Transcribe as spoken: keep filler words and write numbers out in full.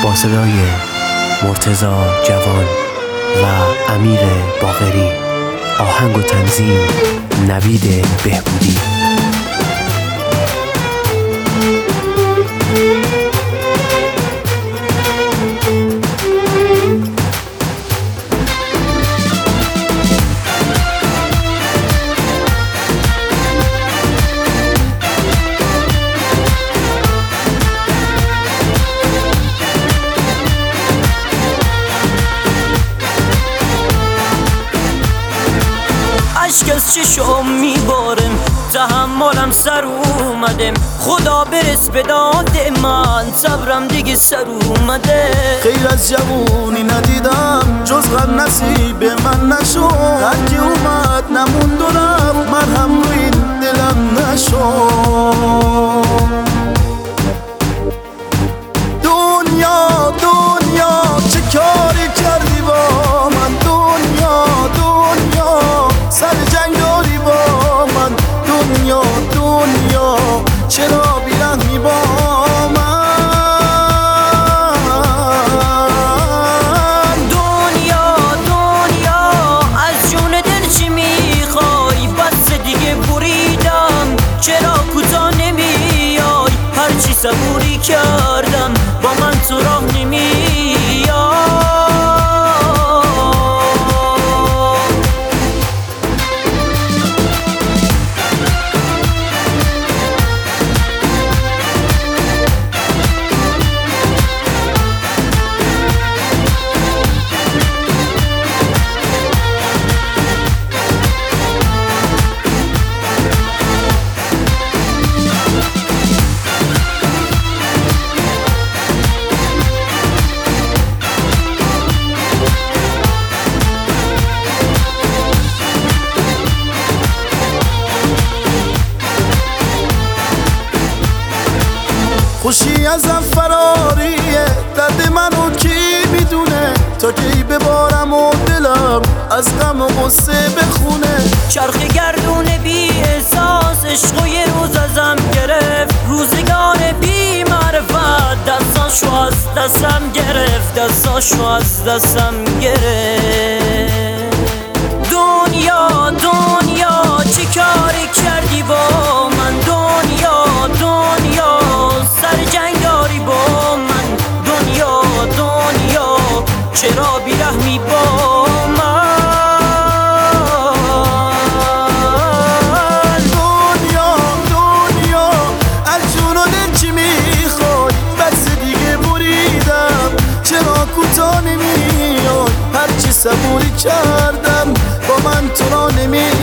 با صدای مرتضی جوان و امیر باقری، آهنگ و تنظیم نوید بهبودی. اشک از چشم میبارم، تحملم سر اومدم، خدا برس به داد من، صبرم دیگه سر اومده. خیر از جوونی ندیدم جز غم نصیب من نشد، هرکی اومد نموند و رفت، مرهم روی این دلم نشد. دنیا دنیا چه کاری کردی با من، دنیا دنیا سر جنگ داری با من، دنیا دنیا چرا بیرحمی با من. دنیا دنیا از جون دل چی میخوای، بس دیگه بریدم، چرا کوتاه نمیای، هرچی صبوری کردم با من تو راه نمیای. خوشی ازم فراریه، درد منو کی میدونه، تا کی ببارم و دلم از غم و غصه بخونه. چرخ گردون بی احساس عشق و یه روز ازم گرفت، روزگار بی معرفت دستاشو از دستم گرفت، دستاشو از دستم گرفت. دنیا دنیا چه کاری کردی با من، دنیا دنیا سر جنگ داری با من، دنیا دنیا چرا بیرحمی با من. دنیا دنیا از جون و دل چی میخوای، بس دیگه بریدم، چرا کوتاه نمیای، هرچی صبوری کردم با من تو را نمیای.